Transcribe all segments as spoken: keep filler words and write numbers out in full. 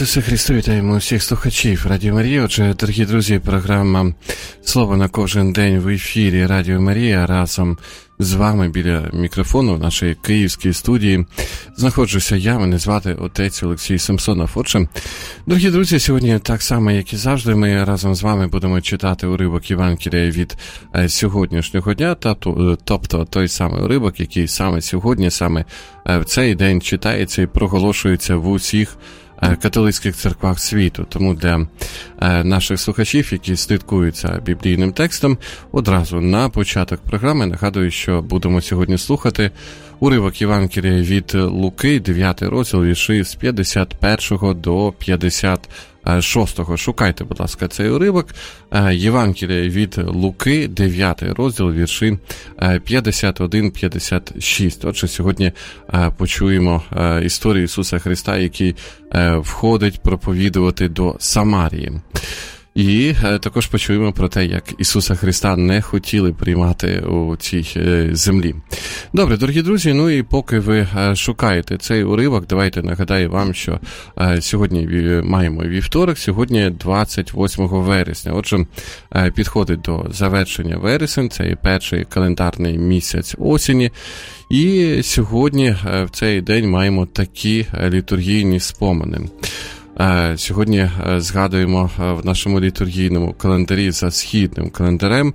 Ісусе Христе, вітаємо всіх слухачів Радіо Марія. Отже, дорогі друзі, програма «Слово на кожен день» в ефірі Радіо Марія. Разом з вами біля мікрофону в нашій київській студії знаходжуся я, мене звати отець Олексій Самсонов. Отже, дорогі друзі, сьогодні так само, як і завжди, ми разом з вами будемо читати уривок Євангелія від сьогоднішнього дня, тобто той самий уривок, який саме сьогодні, саме в цей день читається і проголошується в усіх католицьких церквах світу. Тому для наших слухачів, які слідкують за біблійним текстом, одразу на початок програми нагадую, що будемо сьогодні слухати уривок Євангелія від Луки, дев'ятий розділ, вірші з п'ятдесят першого до п'ятдесят шостого. Шукайте, будь ласка, цей уривок. Євангелія від Луки, дев'ятий розділ, вірші п'ятдесят один п'ятдесят шість. Отже, сьогодні почуємо історію Ісуса Христа, який входить проповідувати до Самарії. І також почуємо про те, як Ісуса Христа не хотіли приймати у цій землі. Добре, дорогі друзі, ну і поки ви шукаєте цей уривок, давайте нагадаю вам, що сьогодні маємо вівторок, сьогодні двадцять восьмого вересня. Отже, підходить до завершення вересень, це і перший календарний місяць осені. І сьогодні в цей день маємо такі літургійні спомини. Сьогодні згадуємо в нашому літургійному календарі за східним календарем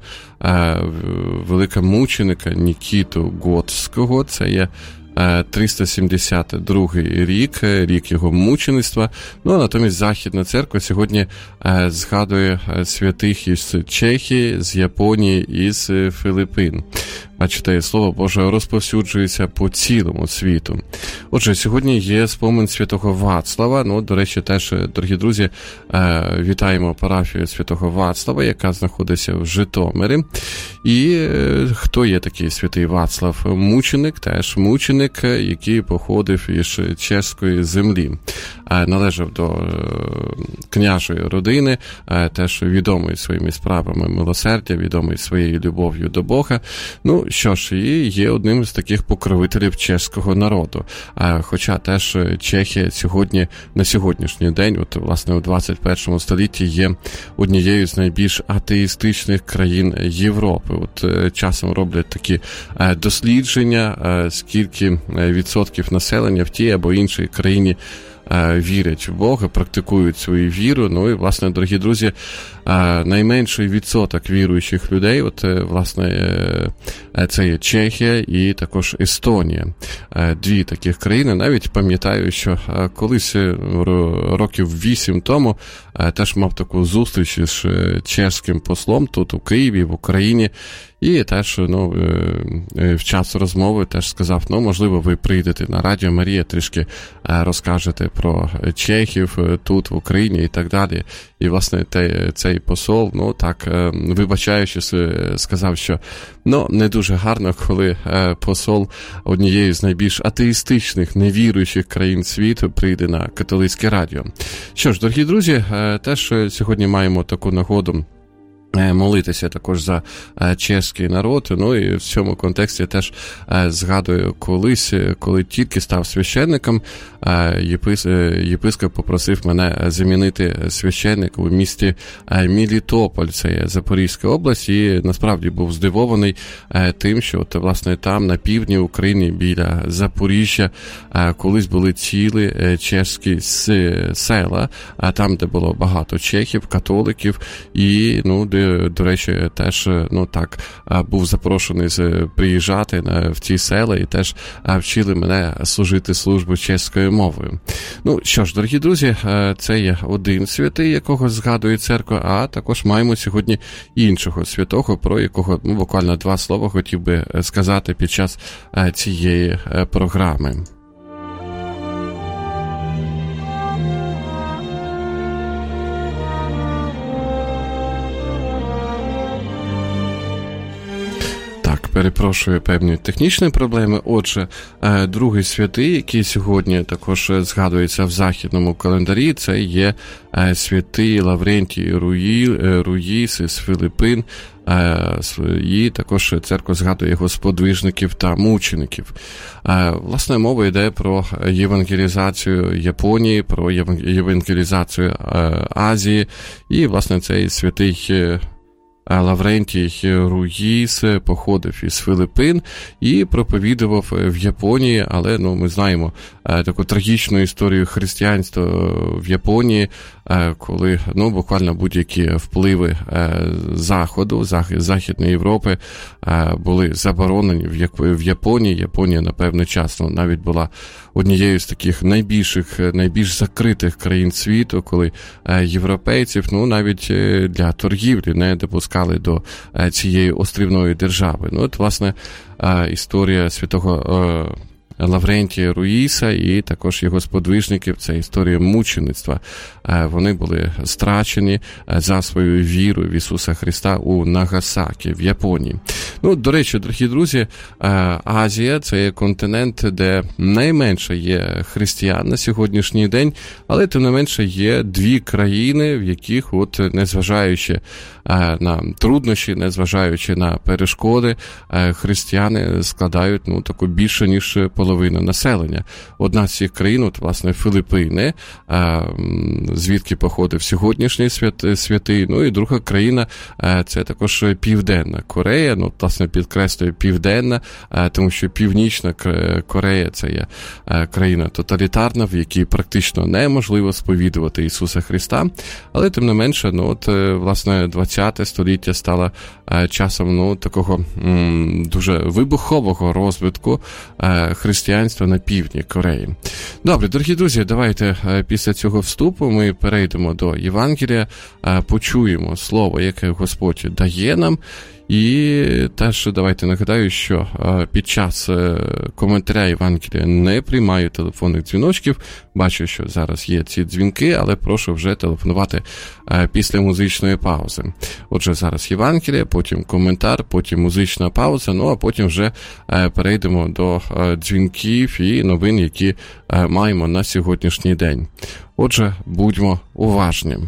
великомученика Нікіту Готського. Це є триста сімдесят другий рік, рік його мучеництва. Ну, а натомість Західна церква сьогодні згадує святих із Чехії, з Японії і з Філіппін. Бачите, Слово Боже розповсюджується по цілому світу. Отже, сьогодні є спомин святого Вацлава. Ну, до речі, теж, дорогі друзі, вітаємо парафію святого Вацлава, яка знаходиться в Житомирі. І хто є такий святий Вацлав? Мученик, теж мученик, який походив із чеської землі. Належав до княжої родини, теж відомий своїми справами милосердя, відомий своєю любов'ю до Бога. Ну, що ж, і є одним з таких покровителів чеського народу. Хоча теж Чехія сьогодні, на сьогоднішній день, от, власне, у двадцять першому столітті є однією з найбільш атеїстичних країн Європи. От часом роблять такі дослідження, скільки відсотків населення в тій або іншій країні вірять в Бога, практикують свою віру. Ну і, власне, дорогі друзі, найменший відсоток віруючих людей, от, власне, це є Чехія і також Естонія. Дві таких країни. Навіть пам'ятаю, що колись років вісім тому теж мав таку зустріч із чеським послом тут у Києві, в Україні. І теж, ну, в час розмови теж сказав, ну, можливо, ви прийдете на Радіо Марія, трішки розкажете про чехів тут, в Україні і так далі. І, власне, цей посол, ну, так, вибачаючись, сказав, що, ну, не дуже гарно, коли посол однієї з найбільш атеїстичних, невіруючих країн світу прийде на католицьке радіо. Що ж, дорогі друзі, теж сьогодні маємо таку нагоду молитися також за чеський народ. Ну і в цьому контексті теж згадую колись, коли тільки став священником, єпископ попросив мене замінити священника у місті Мелітополь, це є Запорізька область, і насправді був здивований тим, що от, власне, там на півдні України біля Запоріжжя колись були цілі чеські села, там, де було багато чехів, католиків, і, ну, де, до речі, теж, ну, так, був запрошений приїжджати в ці села і теж вчили мене служити службу чеською мовою. Ну, що ж, дорогі друзі, це є один святий, якого згадує церква, а також маємо сьогодні іншого святого, про якого, ну, буквально два слова хотів би сказати під час цієї програми. перепрошую, певні технічні проблеми. Отже, другий святий, який сьогодні також згадується в західному календарі, це є святий Лаврентій Руї, Руїс із Филиппин. І також церква згадує його сподвижників та мучеників. Власне, мова йде про євангелізацію Японії, про євангелізацію Азії. І, власне, цей святий Лаврентій Руїс походив із Филиппин і проповідував в Японії, але ну, ми знаємо таку трагічну історію християнства в Японії, коли ну, буквально будь-які впливи Заходу, Західної Європи були заборонені в Японії. Японія на певний час ну, навіть була однією з таких найбільших, найбільш закритих країн світу, коли європейців ну, навіть для торгівлі не допускали до цієї острівної держави. Ну, от, власне, історія святого Лаврентія Руїса і також його сподвижників, це історія мучеництва. Вони були страчені за свою віру в Ісуса Христа у Нагасакі, в Японії. Ну, до речі, дорогі друзі, Азія – це є континент, де найменше є християн на сьогоднішній день, але тим не менше є дві країни, в яких, от, незважаючи на труднощі, незважаючи на перешкоди, християни складають ну, таку більше, ніж половину населення. Одна з цих країн, от, власне, Филиппини, звідки походив сьогоднішній святий, ну і друга країна – це також Південна Корея, ну, власне, підкреслюю Південна, тому що Північна Корея – це є країна тоталітарна, в якій практично неможливо сповідувати Ісуса Христа, але тим не менше, ну, от, власне, ХХ століття стало часом, ну, такого м, дуже вибухового розвитку християнства на півдні Кореї. Добре, дорогі друзі, давайте після цього вступу ми перейдемо до Євангелія, почуємо слово, яке Господь дає нам. І теж давайте нагадаю, що під час коментаря Євангелія не приймаю телефонних дзвіночків. Бачу, що зараз є ці дзвінки, але прошу вже телефонувати після музичної паузи. Отже, зараз Євангелія, потім коментар, потім музична пауза, ну а потім вже перейдемо до дзвінків і новин, які маємо на сьогоднішній день. Отже, будьмо уважні.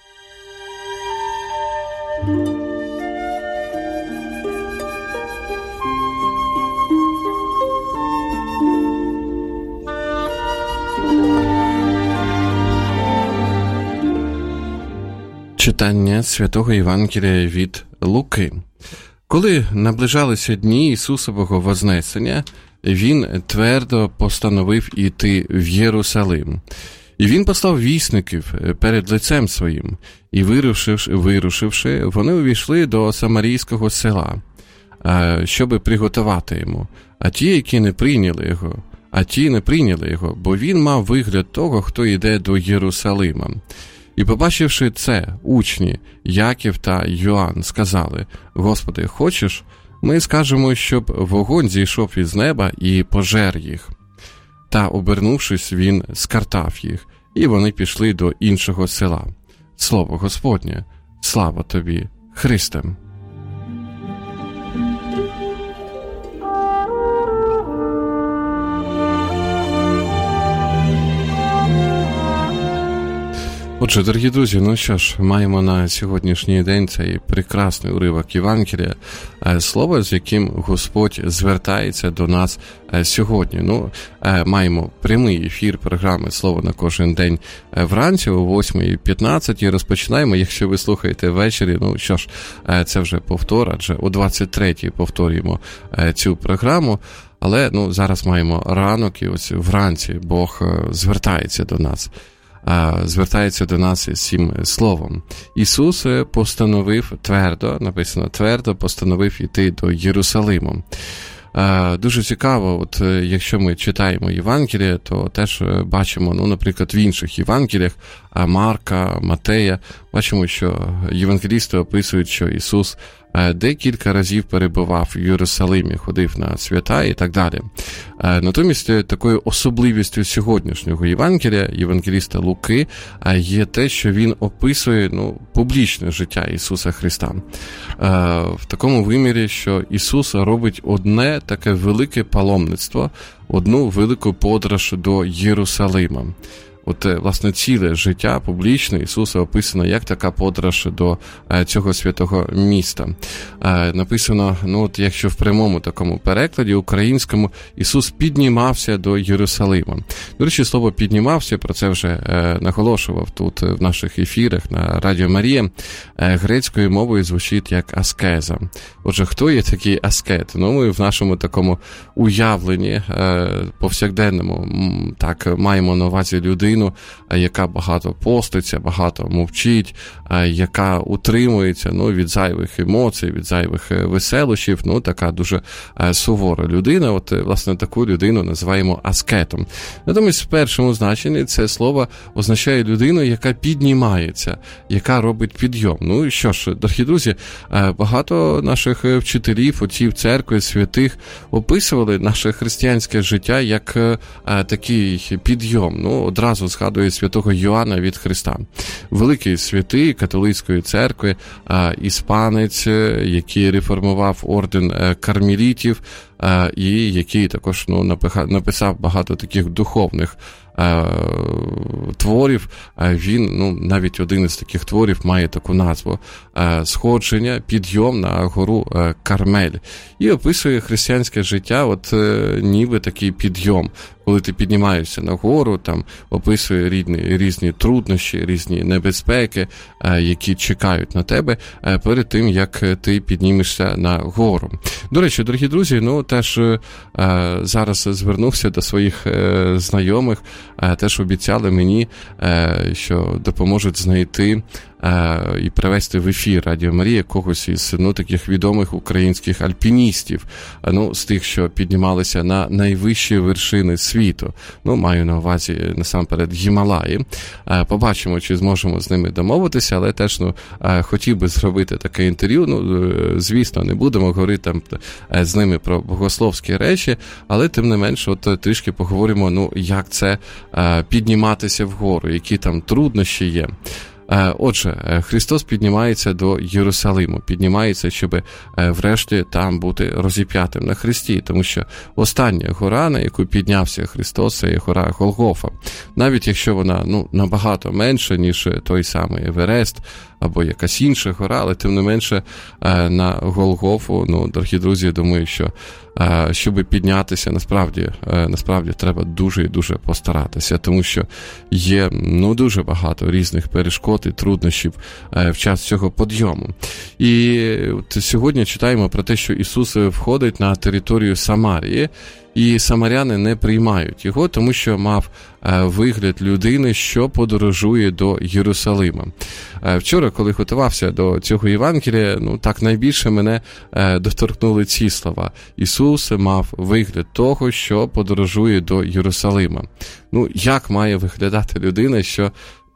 Читання Святого Євангелія від Луки. Коли наближалися дні Ісусового Вознесення, Він твердо постановив іти в Єрусалим. І Він послав вісників перед лицем своїм, і вирушивши, вирушивши, вони увійшли до самарійського села, щоби приготувати йому. А ті, які не прийняли його, а ті не прийняли його, бо він мав вигляд того, хто йде до Єрусалима. І, побачивши це, учні Яків та Йоанн сказали: «Господи, хочеш, ми скажемо, щоб вогонь зійшов із неба і пожер їх». Та, обернувшись, він скартав їх, і вони пішли до іншого села. Слово Господнє, слава тобі, Христе! Отже, дорогі друзі, ну що ж, маємо на сьогоднішній день цей прекрасний уривок Євангелія, слово, з яким Господь звертається до нас сьогодні. Ну, маємо прямий ефір програми «Слово на кожен день» вранці о восьмій п'ятнадцять. Розпочинаємо, якщо ви слухаєте ввечері, ну що ж, це вже повтор, адже о двадцять третій повторюємо цю програму. Але, ну, зараз маємо ранок, і ось вранці Бог звертається до нас. звертається до нас із цим словом. Ісус постановив твердо, написано твердо, постановив іти до Єрусалиму. Дуже цікаво, от якщо ми читаємо Євангелія, то теж бачимо, ну, наприклад, в інших Євангеліях, Марка, Матея, бачимо, що євангелісти описують, що Ісус декілька разів перебував в Єрусалимі, ходив на свята і так далі. Натомість такою особливістю сьогоднішнього Євангелія, євангеліста Луки, є те, що він описує ну, публічне життя Ісуса Христа. В такому вимірі, що Ісус робить одне таке велике паломництво, одну велику подорож до Єрусалима. От, власне, ціле життя публічне Ісуса описано як така подорож до цього святого міста. Написано, ну от якщо в прямому такому перекладі українському, Ісус піднімався до Єрусалима. До речі, слово «піднімався», про це вже наголошував тут в наших ефірах на Радіо Марія, грецькою мовою звучить як аскеза. Отже, хто є такий аскет? Ну, ми в нашому такому уявленні повсякденному так маємо на увазі людину, яка багато поститься, багато мовчить, яка утримується ну, від зайвих емоцій, від зайвих веселощів, ну, така дуже сувора людина. От, власне, таку людину називаємо аскетом. Натомість, в першому значенні це слово означає людину, яка піднімається, яка робить підйом. Ну, і що ж, дорогі друзі, багато наших вчителів, отців церкви, святих описували наше християнське життя як такий підйом. Ну, одразу згадує святого Йоанна від Христа. Великий святий католицької церкви, іспанець, який реформував орден кармелітів, і який також ну, написав багато таких духовних творів. Він, ну, навіть один із таких творів має таку назву «Сходження, підйом на гору Кармель». І описує християнське життя от ніби такий підйом. Коли ти піднімаєшся на гору, там описує різні, різні труднощі, різні небезпеки, які чекають на тебе перед тим, як ти піднімешся на гору. До речі, дорогі друзі, ну теж зараз звернувся до своїх знайомих, теж обіцяли мені, що допоможуть знайти і привести в ефір Радіо Марія когось із ну, таких відомих українських альпіністів, ну, з тих, що піднімалися на найвищі вершини світу. Ну, маю на увазі насамперед Гімалаї. Побачимо, чи зможемо з ними домовитися, але теж ну, хотів би зробити таке інтерв'ю. Ну, звісно, не будемо говорити там з ними про богословські речі, але тим не менш, от трішки поговоримо, ну, як це підніматися вгору, які там труднощі є. Отже, Христос піднімається до Єрусалиму, піднімається, щоб врешті там бути розіп'ятим на хресті, тому що остання гора, на яку піднявся Христос, це є гора Голгофа. Навіть якщо вона ну, набагато менша, ніж той самий Еверест, або якась інша гора, але тим не менше на Голгофу, ну, дорогі друзі, думаю, що щоб піднятися, насправді, насправді треба дуже і дуже постаратися, тому що є ну, дуже багато різних перешкод і труднощів в час цього підйому. І от сьогодні читаємо про те, що Ісус входить на територію Самарії, і самаряни не приймають його, тому що мав вигляд людини, що подорожує до Єрусалима. Вчора, коли готувався до цього Євангелія, ну так найбільше мене доторкнули ці слова. Ісус мав вигляд того, що подорожує до Єрусалима. Ну, як має виглядати людина, що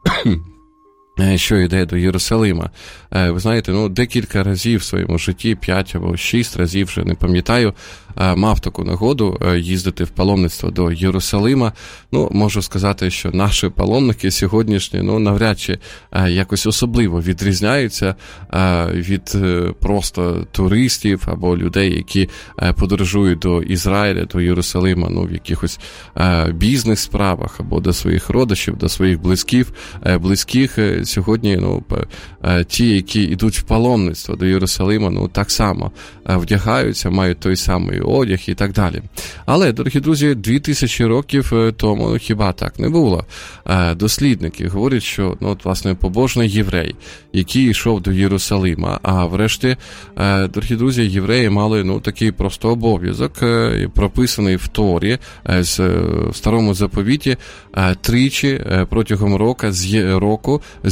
що йде до Єрусалима? Ви знаєте, ну, декілька разів в своєму житті, п'ять або шість разів, вже не пам'ятаю, мав таку нагоду їздити в паломництво до Єрусалима. Ну, можу сказати, що наші паломники сьогоднішні, ну, навряд чи якось особливо відрізняються від просто туристів або людей, які подорожують до Ізраїля, до Єрусалима, ну, в якихось бізнес-справах або до своїх родичів, до своїх близьких, близьких. Сьогодні, ну, ті, які йдуть в паломництво до Єрусалима, ну, так само вдягаються, мають той самий одяг і так далі. Але, дорогі друзі, дві тисячі років тому хіба так не було? Дослідники говорять, що, ну, от, власне, побожний єврей, який йшов до Єрусалима, а врешті, дорогі друзі, євреї мали, ну, такий просто обов'язок, прописаний в Торі, в Старому Заповіті, тричі протягом року, з року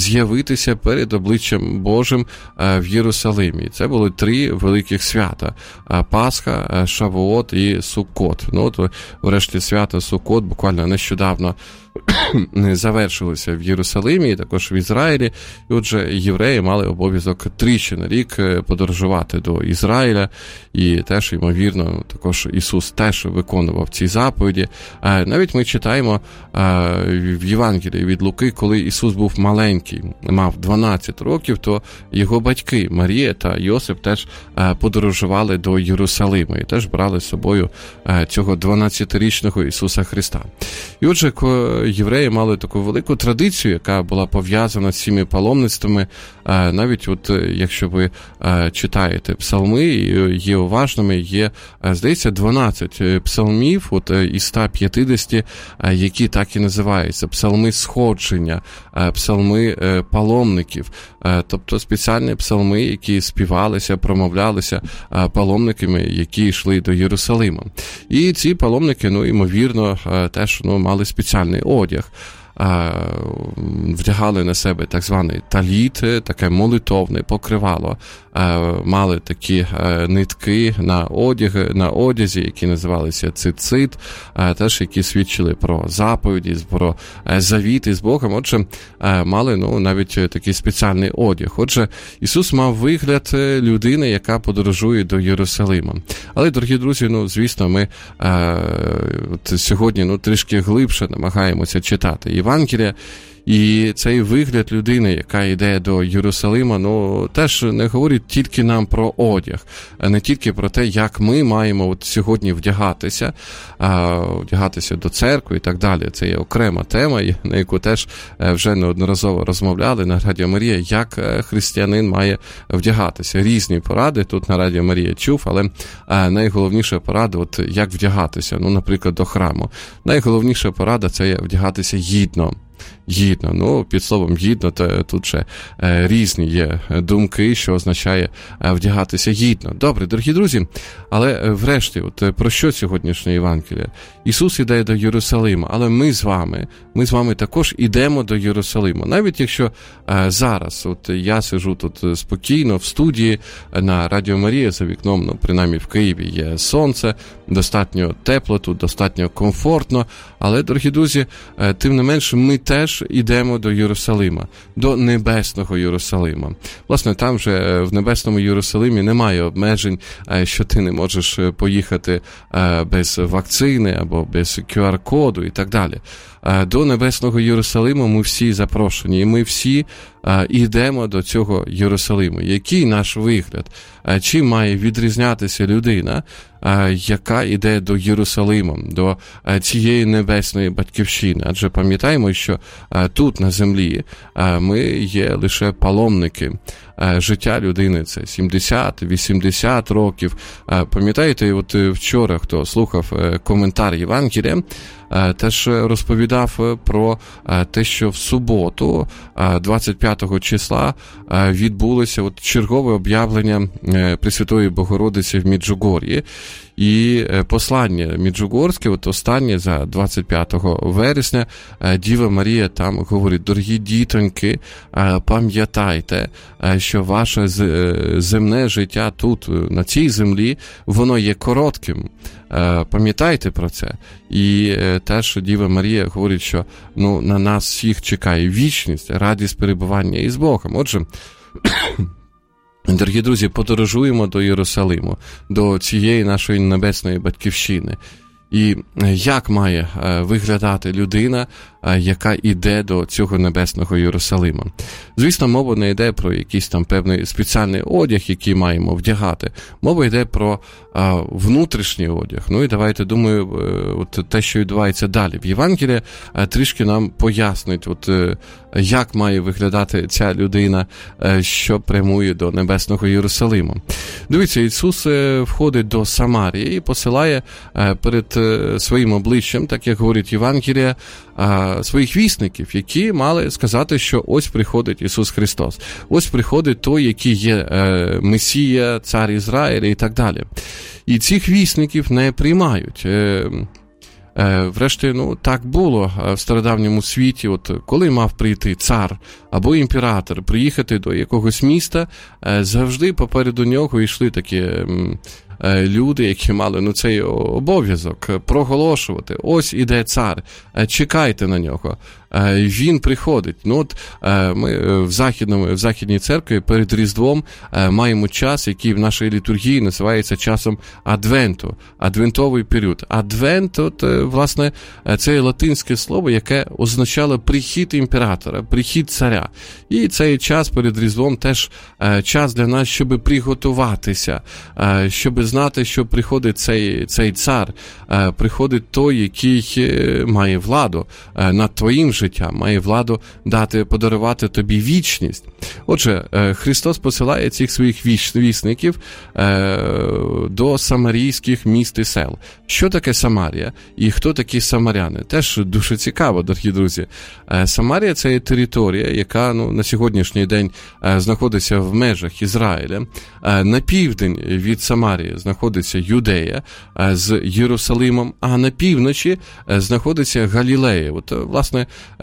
з'явитися перед обличчям Божим в Єрусалимі. Це були три великих свята – Пасха, Шавуот і Суккот. Ну, от, врешті, свято Суккот буквально нещодавно завершилися в Єрусалимі, і також в Ізраїлі. І отже, євреї мали обов'язок тричі на рік подорожувати до Ізраїля, і теж, ймовірно, також Ісус теж виконував ці заповіді. Навіть ми читаємо в Євангелії від Луки, коли Ісус був маленький, мав дванадцять років, то його батьки Марія та Йосип теж подорожували до Єрусалиму і теж брали з собою цього дванадцятирічного Ісуса Христа. І отже, євреї мали таку велику традицію, яка була пов'язана з цими паломництвами. Навіть от якщо ви читаєте псалми, є уважними, є, здається, дванадцять псалмів от із ста п'ятдесят, які так і називаються псалми сходження, псалми паломників, тобто спеціальні псалми, які співалися, промовлялися паломниками, які йшли до Єрусалима. І ці паломники, ну, ймовірно, теж, ну, мали спеціальний одяг. Вдягали на себе так званий таліт, таке молитовне покривало, мали такі нитки на одяг, на одязі, які називалися цицит, теж які свідчили про заповіді, про завіти з Богом. Отже, мали, ну, навіть такий спеціальний одяг. Отже, Ісус мав вигляд людини, яка подорожує до Єрусалима. Але, дорогі друзі, ну, звісно, ми от сьогодні, ну, трішки глибше намагаємося читати Євангелія. І цей вигляд людини, яка йде до Єрусалима, ну, теж не говорить тільки нам про одяг, не тільки про те, як ми маємо от сьогодні вдягатися, а, вдягатися до церкви і так далі. Це є окрема тема, на яку теж вже неодноразово розмовляли на Радіо Марія, як християнин має вдягатися. Різні поради тут на Радіо Марія чув, але найголовніша порада, от як вдягатися, ну, наприклад, до храму. Найголовніша порада – це вдягатися гідно. Гідно. Ну, під словом гідно, то тут ще е, різні є думки, що означає е, вдягатися гідно. Добре, дорогі друзі, але е, врешті, от про що сьогоднішнє Євангеліє? Ісус іде до Єрусалима, але ми з вами, ми з вами також ідемо до Єрусалима. Навіть якщо е, зараз, от я сиджу тут спокійно в студії на Радіо Марія, за вікном, ну, принаймні в Києві є сонце, достатньо тепло тут, достатньо комфортно, але, дорогі друзі, е, тим не менше, ми теж ідемо до Єрусалима, до небесного Єрусалима. Власне, там вже в небесному Єрусалимі немає обмежень, що ти не можеш поїхати без вакцини або без кю ар-коду і так далі. До небесного Єрусалиму ми всі запрошені, і ми всі йдемо до цього Єрусалиму. Який наш вигляд? Чим має відрізнятися людина, яка йде до Єрусалиму, до цієї небесної батьківщини? Адже пам'ятаємо, що тут на землі ми є лише паломники. Життя людини – це сімдесят-вісімдесят років. Пам'ятаєте, от вчора, хто слухав коментар Євангелія, теж розповідав про те, що в суботу, двадцять п'ятого числа, відбулося от чергове об'явлення Пресвятої Богородиці в Меджугор'ї. І послання Меджугорське, от останнє за двадцять п'ятого вересня, Діва Марія там говорить: дорогі дітоньки, пам'ятайте, що ваше земне життя тут, на цій землі, воно є коротким. Пам'ятайте про це. І теж Діва Марія говорить, що, ну, на нас всіх чекає вічність, радість перебування із Богом. Отже, дорогі друзі, подорожуємо до Єрусалиму, до цієї нашої небесної батьківщини. І як має виглядати людина, яка йде до цього небесного Єрусалима? Звісно, мова не йде про якийсь там певний спеціальний одяг, який маємо вдягати. Мова йде про а, внутрішній одяг. Ну і давайте, думаю, от те, що відбувається далі. В Євангелії трішки нам пояснить, от як має виглядати ця людина, що прямує до небесного Єрусалиму. Дивіться, Ісус входить до Самарії і посилає перед своїм обличчям, так як говорить Євангелія, своїх вісників, які мали сказати, що ось приходить Ісус Христос, ось приходить той, який є Месія, цар Ізраїля і так далі. І цих вісників не приймають. Врешті, ну, так було в стародавньому світі, от коли мав прийти цар або імператор, приїхати до якогось міста, завжди попереду нього йшли такі люди, які мали, ну, цей обов'язок проголошувати: ось іде цар, чекайте на нього, він приходить. Ну, от ми в західному, в західній церкві перед Різдвом маємо час, який в нашій літургії називається часом Адвенту, адвентовий період. Адвент, от, власне, це латинське слово, яке означало прихід імператора, прихід царя. І цей час перед Різдвом теж час для нас, щоб приготуватися, щоб знати, що приходить цей, цей цар, приходить той, який має владу над твоїм життям, має владу дати, подарувати тобі вічність. Отже, Христос посилає цих своїх вісників до самарійських міст і сел. Що таке Самарія? І хто такі самаряни? Теж дуже цікаво, дорогі друзі. Самарія – це територія, яка, ну, на сьогоднішній день знаходиться в межах Ізраїля. На південь від Самарії знаходиться Юдея з Єрусалимом, а на півночі знаходиться Галілея. От, власне,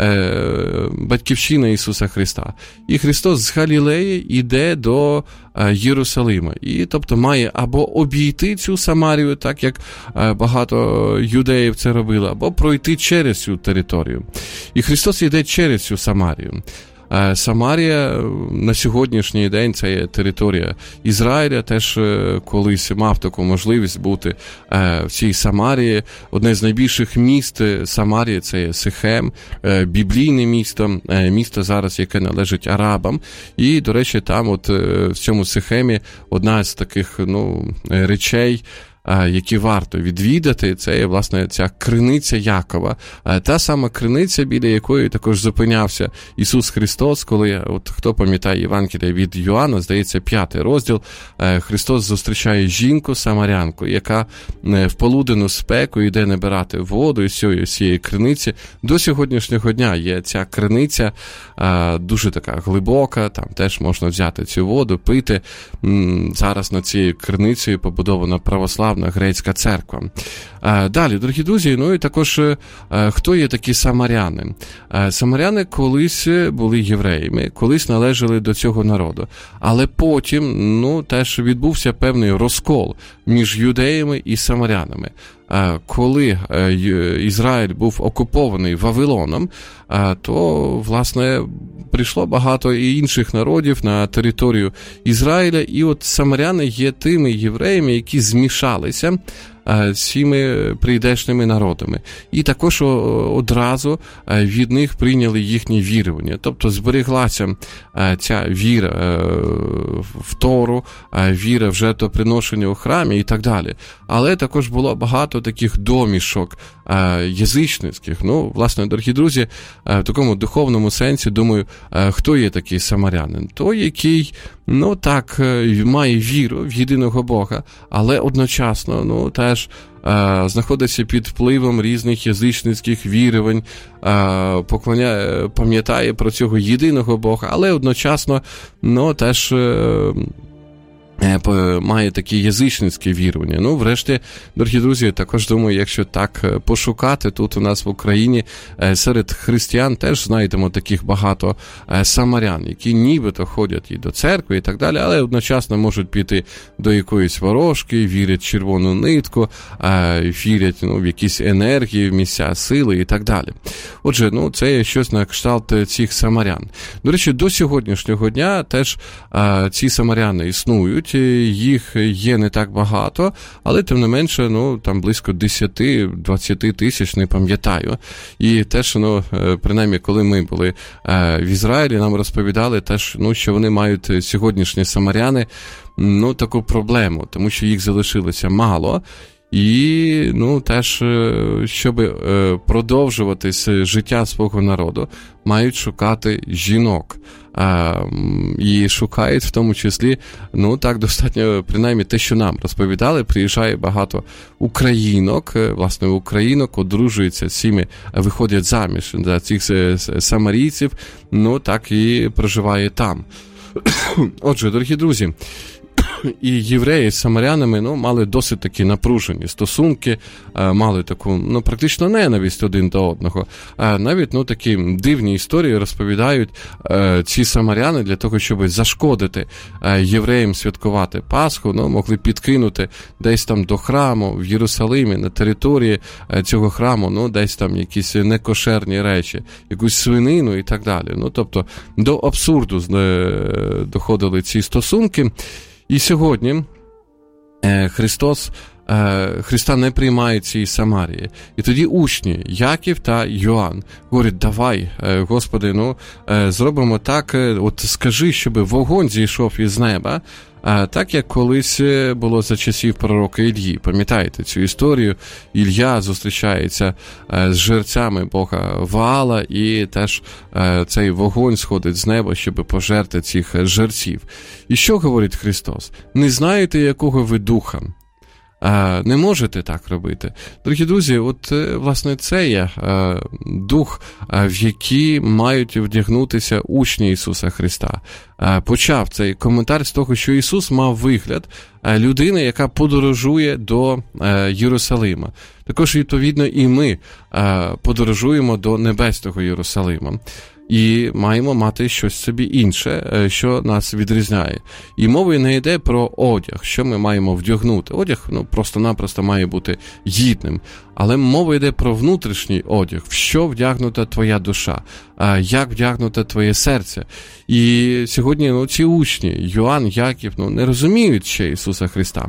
батьківщина Ісуса Христа. І Христос з Галілеї йде до Єрусалима. І, тобто, має або обійти цю Самарію, так як багато юдеїв це робили, або пройти через цю територію. І Христос йде через цю Самарію. Самарія на сьогоднішній день – це є територія Ізраїля, теж колись мав таку можливість бути в цій Самарії. Одне з найбільших міст Самарії – це є Сихем, біблійне місто, місто зараз, яке належить арабам. І, до речі, там от в цьому Сихемі одна з таких, ну, речей, які варто відвідати, це є, власне, ця криниця Якова. Та сама криниця, біля якої також зупинявся Ісус Христос, коли, от хто пам'ятає Євангелія від Йоанна, здається, п'ятий розділ, Христос зустрічає жінку, самарянку, яка в полуденну спеку йде набирати воду із цієї, цієї криниці. До сьогоднішнього дня є ця криниця дуже така глибока, там теж можна взяти цю воду, пити. Зараз над цією криницею побудована православна грецька церква. Далі, дорогі друзі, ну і також хто є такі самаряни? Самаряни колись були євреями, колись належали до цього народу. Але потім, ну, теж відбувся певний розкол між юдеями і самарянами. Коли Ізраїль був окупований Вавилоном, то, власне, прийшло багато і інших народів на територію Ізраїля, і от самаряни є тими євреями, які змішалися з цими прийдешніми народами. І також одразу від них прийняли їхні вірування. Тобто збереглася ця віра в Тору, віра в жертвоприношення у храмі і так далі. Але також було багато таких домішок язичницьких. Ну, власне, дорогі друзі, в такому духовному сенсі, думаю, хто є такий самарянин? Той, який, ну, так, має віру в єдиного Бога, але одночасно, ну, теж знаходиться під впливом різних язичницьких вірувань, поклоняє, пам'ятає про цього єдиного Бога, але одночасно, ну, теж має такі язичницькі вірування. Ну, врешті, дорогі друзі, також думаю, якщо так пошукати, тут у нас в Україні серед християн теж знайдемо таких багато самарян, які нібито ходять і до церкви, і так далі, але одночасно можуть піти до якоїсь ворожки, вірять в червону нитку, вірять, ну, в якісь енергії, в місця сили і так далі. Отже, ну, це є щось на кшталт цих самарян. До речі, до сьогоднішнього дня теж ці самаряни існують, їх є не так багато, але тим не менше, ну, там близько десять-двадцять тисяч, не пам'ятаю. І теж, ну, принаймні, коли ми були в Ізраїлі, нам розповідали теж, ну, що вони мають сьогоднішні самаряни, ну, таку проблему, тому що їх залишилося мало. І, ну, теж, щоб продовжувати життя свого народу, мають шукати жінок. І шукають в тому числі, ну, так, достатньо, принаймні, те, що нам розповідали, приїжджає багато українок, власне, українок, одружуються з цими, виходять заміж за цих самарійців, ну, так і проживає там. Отже, дорогі друзі, і євреї з самарянами, ну, мали досить такі напружені стосунки, мали таку, ну, практично ненависть один до одного. Навіть, ну, такі дивні історії розповідають ці самаряни для того, щоб зашкодити євреям святкувати Пасху, ну, могли підкинути десь там до храму в Єрусалимі, на території цього храму, ну, десь там якісь некошерні речі, якусь свинину і так далі. Ну, тобто, до абсурду доходили ці стосунки. І сьогодні Христос, Христа не приймають цієї Самарії. І тоді учні Яків та Йоанн говорять: давай, Господи, ну, зробимо так, от скажи, щоб вогонь зійшов із неба, так як колись було за часів пророка Іллі. Пам'ятаєте цю історію? Ілля зустрічається з жерцями Бога Ваала, і теж цей вогонь сходить з неба, щоб пожерти цих жерців. І що говорить Христос? Не знаєте, якого ви духа? Не можете так робити. Дорогі друзі, от, власне, це є дух, в який мають вдягнутися учні Ісуса Христа. Почав цей коментар з того, що Ісус мав вигляд людини, яка подорожує до Єрусалима. Також, відповідно, і ми подорожуємо до небесного Єрусалима. І маємо мати щось собі інше, що нас відрізняє. І мова не йде про одяг, що ми маємо вдягнути. Одяг, ну, просто-напросто має бути гідним. Але мова йде про внутрішній одяг. В що вдягнута твоя душа? Як вдягнуте твоє серце? І сьогодні, ну, ці учні, Йоанн, Яків, ну, не розуміють ще Ісуса Христа.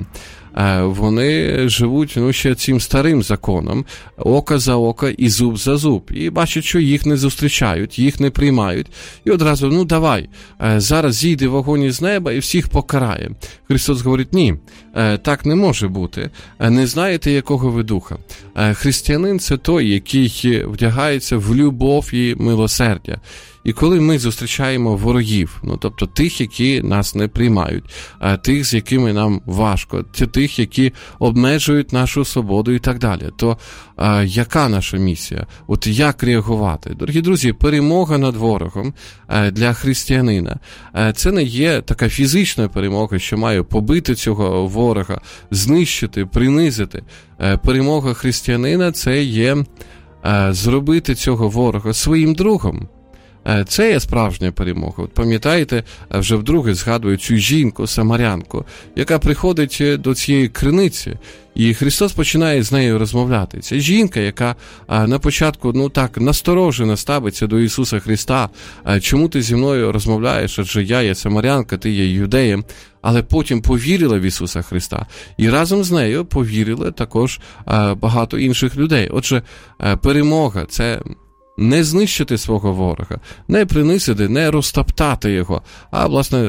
Вони живуть, ну, ще цим старим законом, око за око і зуб за зуб. І бачать, що їх не зустрічають, їх не приймають. І одразу: ну давай, зараз зійде вогонь із неба і всіх покарає. Христос говорить: ні, так не може бути. Не знаєте, якого ви духа. Християнин – це той, який вдягається в любов і милосердя. І коли ми зустрічаємо ворогів, ну, тобто тих, які нас не приймають, тих, з якими нам важко, тих, які обмежують нашу свободу і так далі, то а, яка наша місія? От як реагувати? Дорогі друзі, перемога над ворогом а, для християнина а, – це не є така фізична перемога, що має побити цього ворога, знищити, принизити. А, перемога християнина – це є а, зробити цього ворога своїм другом. Це є справжня перемога. От пам'ятаєте, вже вдруге згадую цю жінку, самарянку, яка приходить до цієї криниці, і Христос починає з нею розмовляти. Це жінка, яка на початку, ну так, насторожено ставиться до Ісуса Христа. Чому ти зі мною розмовляєш? Адже я є самарянка, ти є юдеєм. Але потім повірила в Ісуса Христа. І разом з нею повірили також багато інших людей. Отже, перемога – це не знищити свого ворога, не принизити, не розтоптати його, а, власне,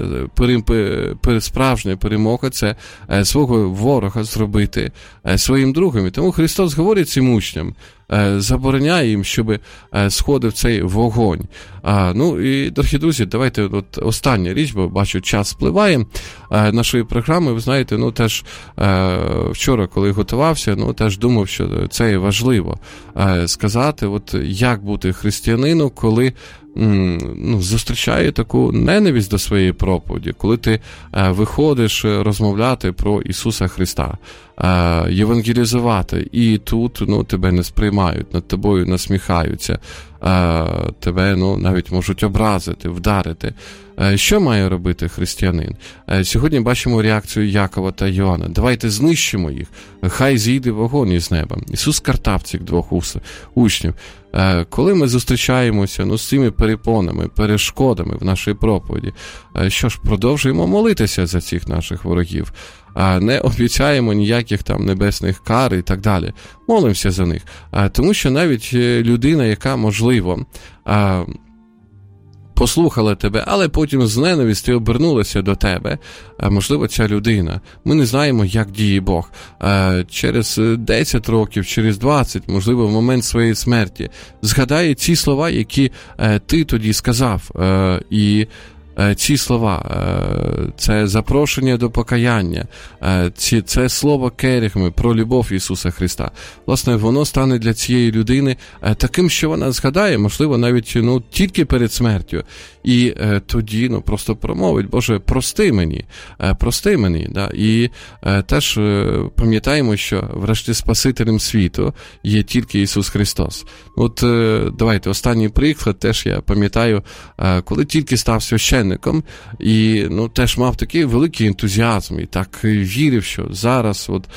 справжня перемога – це свого ворога зробити своїм другом. І тому Христос говорить цим учням, забороняє їм, щоб сходив цей вогонь. А, ну і, дорогі друзі, давайте от остання річ, бо бачу, час спливає нашої програми. Ви знаєте, ну теж вчора, коли готувався, ну теж думав, що це є важливо сказати, от як бути християнином, коли ну, зустрічає таку ненависть до своєї проповіді, коли ти е, виходиш розмовляти про Ісуса Христа, е, євангелізувати, і тут, ну, тебе не сприймають, над тобою насміхаються, е, тебе, ну, навіть можуть образити, вдарити. Е, що має робити християнин? Е, сьогодні бачимо реакцію Якова та Йоанна. Давайте знищимо їх, хай зійде вогонь із неба. Ісус картав цих двох учнів. Коли ми зустрічаємося, ну, з цими перепонами, перешкодами в нашій проповіді, що ж, продовжуємо молитися за цих наших ворогів, не обіцяємо ніяких там небесних кар і так далі. Молимося за них. Тому що навіть людина, яка, можливо, послухала тебе, але потім з ненависті обернулася до тебе, можливо, ця людина. Ми не знаємо, як діє Бог. Через десять років, через двадцять, можливо, в момент своєї смерті, згадає ці слова, які ти тоді сказав, і ці слова, це запрошення до покаяння, це слово керигми про любов Ісуса Христа, власне, воно стане для цієї людини таким, що вона згадає, можливо, навіть ну, тільки перед смертю. І е, тоді ну, просто промовить: Боже, прости мені, е, прости мені. Да? І е, теж е, пам'ятаємо, що врешті Спасителем світу є тільки Ісус Христос. От е, давайте, останній приклад, теж я пам'ятаю, е, коли тільки став священником, і ну, теж мав такий великий ентузіазм, і так вірив, що зараз от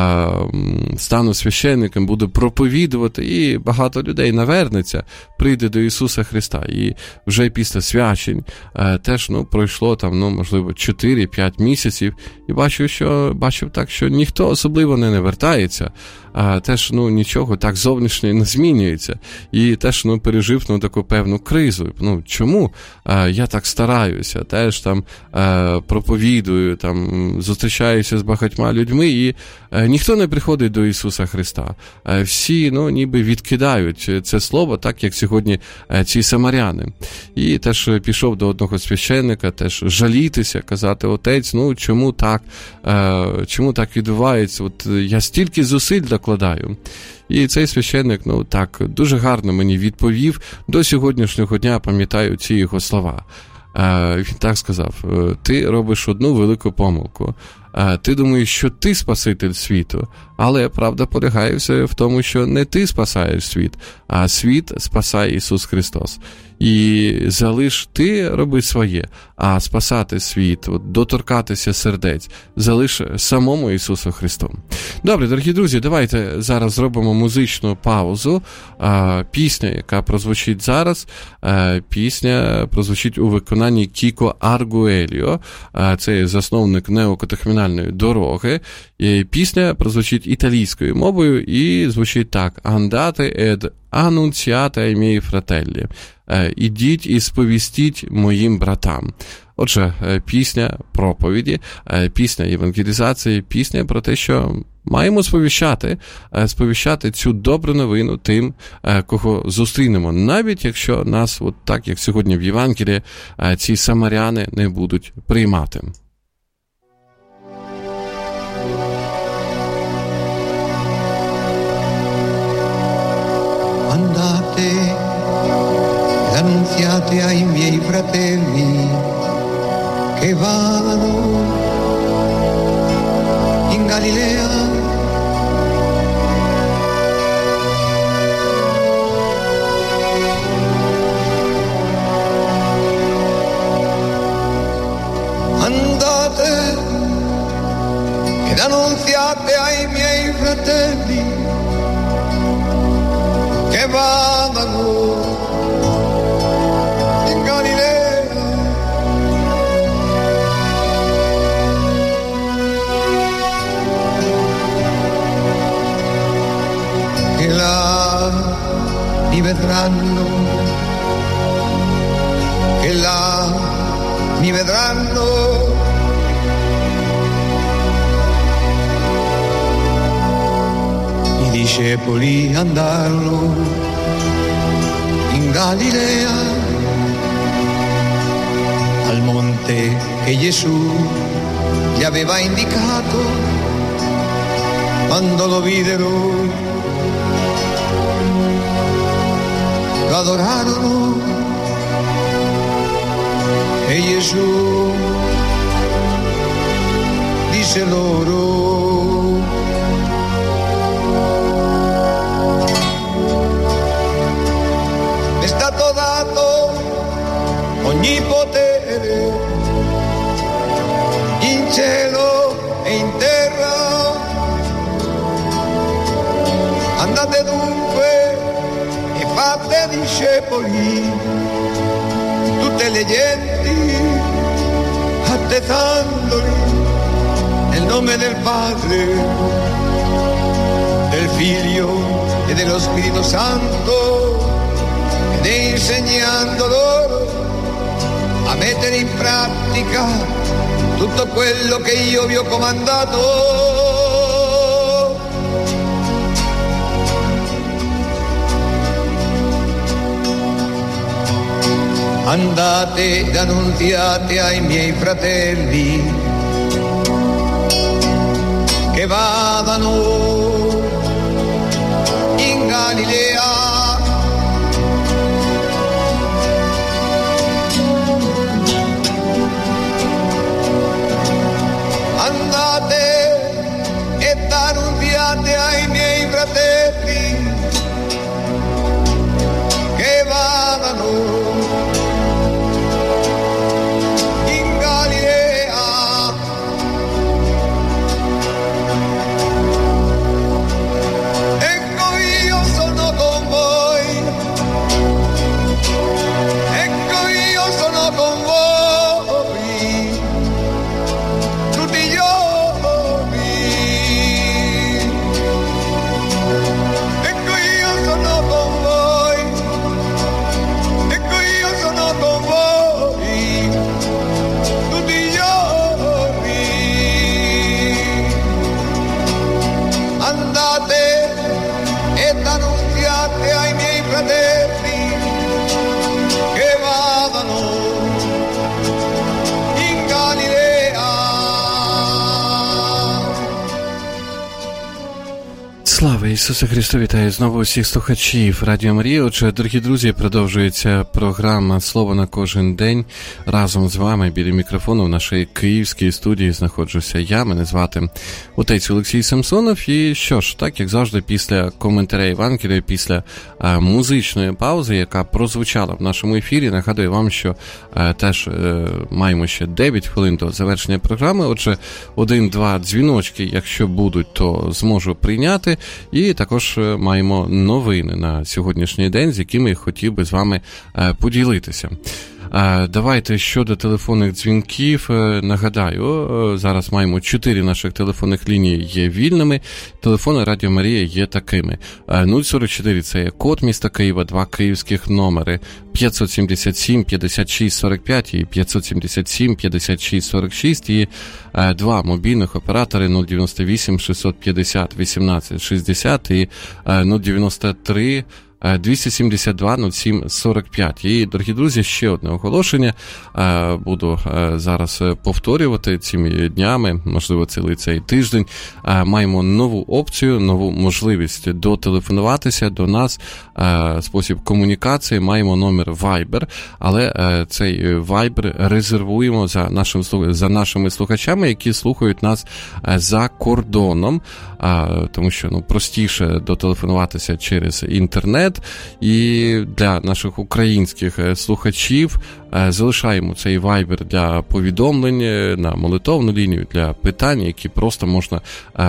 стану священником, буду проповідувати, і багато людей навернеться, прийде до Ісуса Христа. І вже після свячень теж, ну, пройшло там, ну, можливо, чотири-п'ять місяців, і бачив, що, бачив так, що ніхто особливо не навертається, а теж, ну, нічого так зовнішньо не змінюється. І теж, ну, пережив, ну, таку певну кризу. Ну, чому а, я так стараюся, теж там а, проповідую, там, зустрічаюся з багатьма людьми, і а, ніхто не приходить до Ісуса Христа. А, всі, ну, ніби відкидають це слово, так, як сьогодні а, ці самаряни. І теж пішов до одного священника, теж жалітися, казати: отець, ну, чому так, а, чому так відбувається? От я стільки зусиль докладаю. І цей священник, ну так, дуже гарно мені відповів. До сьогоднішнього дня пам'ятаю ці його слова. Він так сказав: ти робиш одну велику помилку. Ти думаєш, що ти спаситель світу, але правда полягає в тому, що не ти спасаєш світ, а світ спасає Ісус Христос. І залиш ти роби своє, а спасати світ, от, доторкатися сердець, залиш самому Ісусу Христу. Добре, дорогі друзі, давайте зараз зробимо музичну паузу. А, пісня, яка прозвучить зараз, а, пісня прозвучить у виконанні Кіко Аргуельо, а, це засновник неокатехменальної дороги. І пісня прозвучить італійською мовою і звучить так: «Andate ed annunziate ai miei fratelli». «Ідіть і сповістіть моїм братам». Отже, пісня проповіді, пісня євангелізації, пісня про те, що маємо сповіщати, сповіщати цю добру новину тим, кого зустрінемо, навіть якщо нас, от так як сьогодні в Євангелії, ці самаряни не будуть приймати. Andate, annunziate ai miei fratelli che vadano in Galilea. Andate ed annunziate ai miei fratelli che vadano in Galilea. Che là mi vedranno, che là mi vedranno. I discepoli andarono in Galilea, al monte che Gesù gli aveva indicato. Quando lo videro, lo adorarono, e Gesù disse loro: è stato dato ogni potere in cielo e in terra. Andate dunque e fate discepoli tutte le genti, battezzandoli nel nome del Padre, del Figlio e dello Spirito Santo, ed insegnando loro a mettere in pratica tutto quello che io vi ho comandato. andate ed annunziate ai miei fratelli che vadano in Galilea. Andate ed annunziate ai miei fratelli che vadano in Galilea. Ecco io sono con voi, ecco io sono con voi tutti i giorni. Ecco io sono con voi, ecco io sono con voi tutti i giorni. Andate ed annunziate ai miei fratelli che vadano in Galilea. Слава Ісусу Христу! Вітаю знову усіх слухачів Радіо Марія. Отже, дорогі друзі, продовжується програма «Слово на кожен день». Разом з вами біля мікрофону в нашій київській студії знаходжуся я. Мене звати отець Олексій Самсонов. І що ж, так, як завжди, після коментаря Євангелія, після а, музичної паузи, яка прозвучала в нашому ефірі, нагадую вам, що а, теж а, маємо ще дев'ять хвилин до завершення програми. Отже, один-два дзвіночки, якщо будуть, то зможу прийняти. І також маємо новини на сьогоднішній день, з якими хотів би з вами поділитися. Давайте щодо телефонних дзвінків, нагадаю, зараз маємо чотири наших телефонних лінії є вільними, телефони Радіо Марія є такими. нуль сорок чотири – це є код міста Києва, два київських номери, п'ятсот сімдесят сім п'ятдесят шість сорок п'ять і п'ятсот сімдесят сім п'ятдесят шість сорок шість, і два мобільних оператори нуль дев'яносто вісім шістсот п'ятдесят вісімнадцять шістдесят і нуль дев'яносто три двісті сімдесят два нуль сім сорок п'ять. І, дорогі друзі, ще одне оголошення. Буду зараз повторювати цими днями, можливо, цілий цей тиждень. Маємо нову опцію, нову можливість дотелефонуватися до нас. Спосіб комунікації, маємо номер Viber, але цей Viber резервуємо за, нашим, за нашими слухачами, які слухають нас за кордоном, тому що ну, простіше дотелефонуватися через інтернет. І для наших українських слухачів залишаємо цей Viber для повідомлень на молитовну лінію, для питань, які просто можна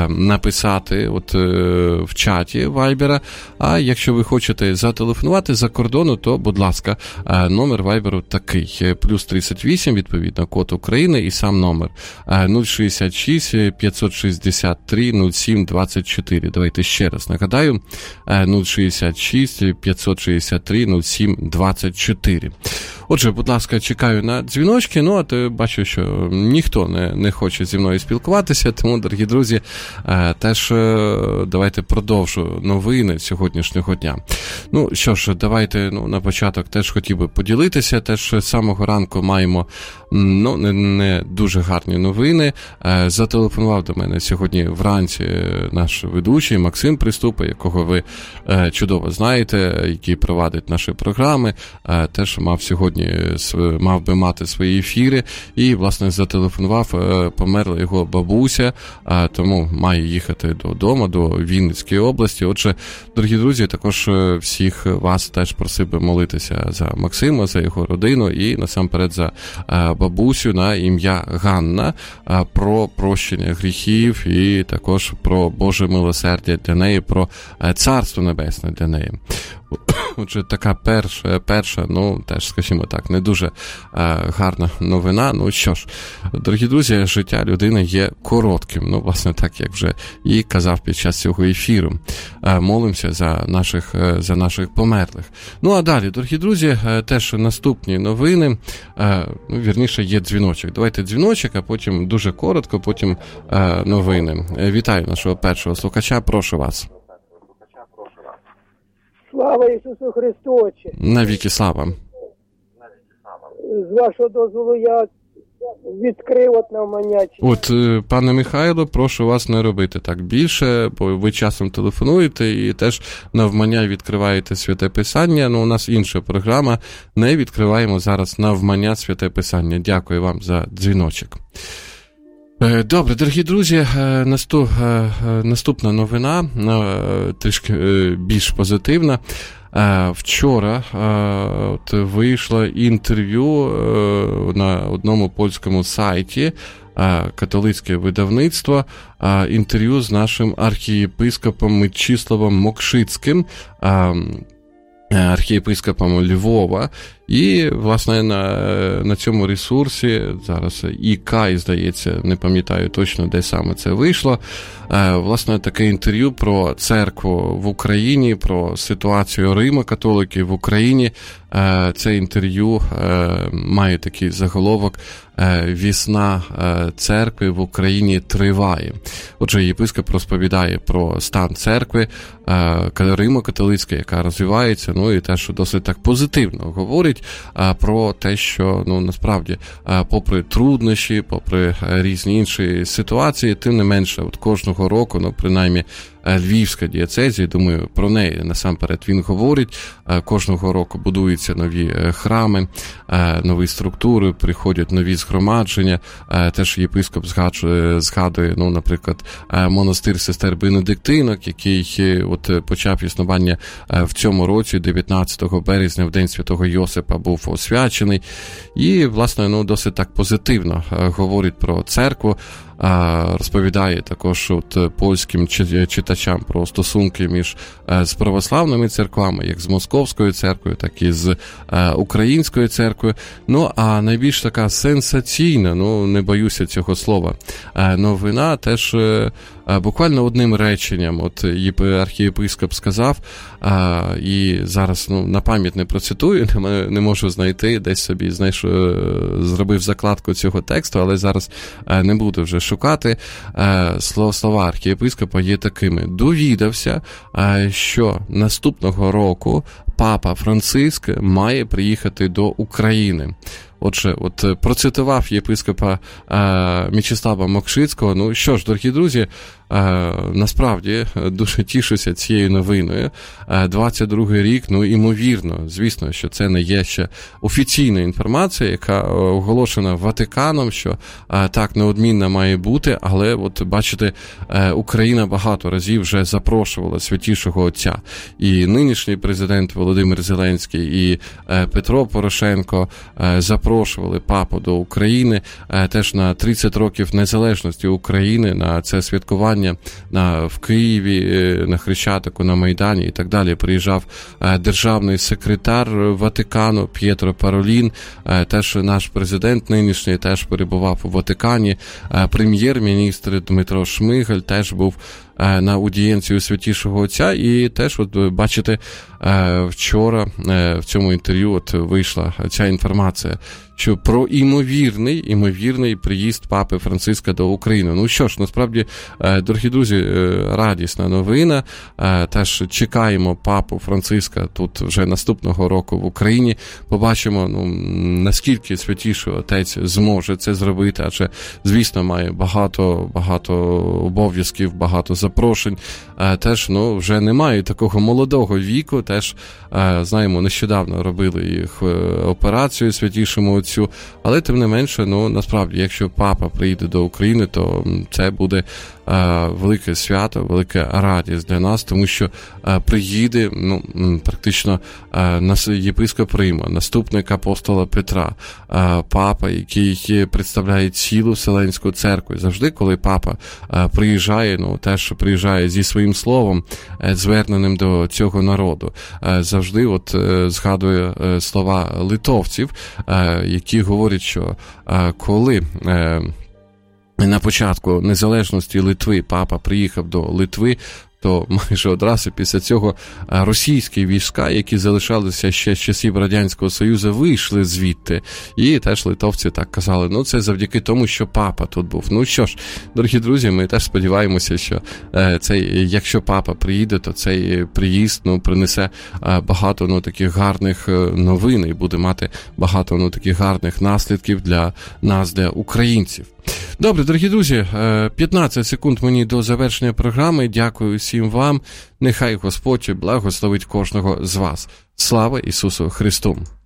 написати от в чаті Viber. А якщо ви хочете зателефонувати за кордону, то, будь ласка, номер Viber такий. плюс тридцять вісім, відповідно, код України і сам номер. нуль шістдесят шість п'ятсот шістдесят три нуль сім двадцять чотири. Давайте ще раз нагадаю. нуль шістдесят шість п'ятсот шістдесят три нуль сім двадцять чотири. Отже, будь ласка, чекаю на дзвіночки, ну, а то бачу, що ніхто не, не хоче зі мною спілкуватися, тому, дорогі друзі, теж давайте продовжу новини сьогоднішнього дня. Ну, що ж, давайте, ну, на початок теж хотів би поділитися, теж з самого ранку маємо, ну, не, не дуже гарні новини. Зателефонував до мене сьогодні вранці наш ведучий Максим Приступа, якого ви чудово знаєте, який провадить наші програми, теж мав сьогодні мав би мати свої ефіри і, власне, зателефонував, померла його бабуся, тому має їхати додому, до Вінницької області. Отже, дорогі друзі, також всіх вас теж просив би молитися за Максима, за його родину і, насамперед, за бабусю на ім'я Ганна, про прощення гріхів і також про Боже милосердя для неї, про Царство Небесне для неї. Отже, така перша, перша, ну, теж, скажімо так, не дуже е, гарна новина. Ну, що ж, дорогі друзі, життя людини є коротким. Ну, власне, так, як вже і казав під час цього ефіру. Е, молимося за наших, е, за наших померлих. Ну, а далі, дорогі друзі, е, теж наступні новини. Е, ну, вірніше, є дзвіночок. Давайте дзвіночок, а потім дуже коротко, потім е, новини. Е, вітаю нашого першого слухача, прошу вас. Слава Ісусу Христу, Отче! Навіки слава! з вашого дозволу, я відкрив от навмання. От, пане Михайло, прошу вас не робити так більше, бо ви часом телефонуєте і теж навмання відкриваєте Святе Писання. Ну, у нас інша програма, не відкриваємо зараз навмання Святе Писання. Дякую вам за дзвіночок. Добре, дорогі друзі, наступ, наступна новина, трішки більш позитивна. Вчора от, вийшло інтерв'ю на одному польському сайті, католицьке видавництво, інтерв'ю з нашим архієпископом Мечиславом Мокшицьким, архієпископом Львова. І, власне, на, на цьому ресурсі, зараз ІК, здається, не пам'ятаю точно, де саме це вийшло, власне, таке інтерв'ю про церкву в Україні, про ситуацію Римо-католиків в Україні. Це інтерв'ю має такий заголовок «Вісна церкви в Україні триває». Отже, єпископ розповідає про стан церкви Римо-католицької, яка розвивається, ну і теж досить так позитивно говорить про те, що, ну, насправді, попри труднощі, попри різні інші ситуації, тим не менше, от кожного року, ну, принаймні, Львівська дієцезія, думаю, про неї насамперед він говорить, кожного року будуються нові храми, нові структури, приходять нові згромадження, теж єпископ згадує, згадує, ну, наприклад, монастир сестер Бенедиктинок, який от почав існування в цьому році, дев'ятнадцятого березня, в День Святого Йосипа, був освячений, і, власне, ну, досить так позитивно говорить про церкву, розповідає також от польським читачам про стосунки між з православними церквами, як з Московською церквою, так і з Українською церквою. Ну, а найбільш така сенсаційна, ну, не боюся цього слова, новина теж буквально одним реченням от архієпископ сказав, і зараз, ну, на пам'ять не процитую, не, не можу знайти, десь собі, знаєш, зробив закладку цього тексту, але зараз не буду вже шукати. Слова архієпископа є такими. Довідався, що наступного року папа Франциск має приїхати до України. Отже, от процитував єпископа е, Мечислава Мокшицького. Ну що ж, дорогі друзі, е, насправді дуже тішуся цією новиною. Е, двадцять другий рік, ну, імовірно, звісно, що це не є ще офіційна інформація, яка оголошена Ватиканом, що е, так неодмінно має бути, але от бачите, е, Україна багато разів вже запрошувала Святішого Отця. І нинішній президент Володимир Зеленський, і е, Петро Порошенко е, запрошували запрошували папу до України, теж на тридцять років незалежності України, на це святкування на, в Києві, на Хрещатику, на Майдані і так далі. Приїжджав державний секретар Ватикану П'єтро Паролін, теж наш президент нинішній теж перебував у Ватикані, прем'єр-міністр Дмитро Шмигаль теж був на аудієнцію Святішого Отця, і теж, от бачите, вчора в цьому інтерв'ю от вийшла ця інформація, що про імовірний, імовірний приїзд папи Франциска до України. Ну що ж, насправді, дорогі друзі, радісна новина. Теж чекаємо папу Франциска тут вже наступного року в Україні. Побачимо, ну, наскільки Святіший Отець зможе це зробити, адже, звісно, має багато, багато обов'язків, багато запрошень. Теж, ну, вже немає такого молодого віку. Теж, знаємо, нещодавно робили їх операцію Святішому Отцю. Але, тим не менше, ну, насправді, якщо папа приїде до України, то це буде е, велике свято, велика радість для нас, тому що е, приїде, ну, практично е, нас, єпископ Рима, наступник апостола Петра, е, папа, який представляє цілу Вселенську церкву. Завжди, коли папа е, приїжджає, ну, теж приїжджає зі своїм словом, е, зверненим до цього народу. Е, завжди от е, згадує е, слова литовців, е, які говорять, що е, коли е, на початку незалежності Литви папа приїхав до Литви, то майже одразу після цього російські війська, які залишалися ще з часів Радянського Союзу, вийшли звідти. І теж литовці так казали, ну це завдяки тому, що папа тут був. Ну що ж, дорогі друзі, ми теж сподіваємося, що е, цей, якщо папа приїде, то цей приїзд, ну, принесе е, багато, ну, таких гарних новин і буде мати багато, ну, таких гарних наслідків для нас, для українців. Добре, дорогі друзі, п'ятнадцять секунд мені до завершення програми. Дякую всім вам. Нехай Господь благословить кожного з вас. Слава Ісусу Христу!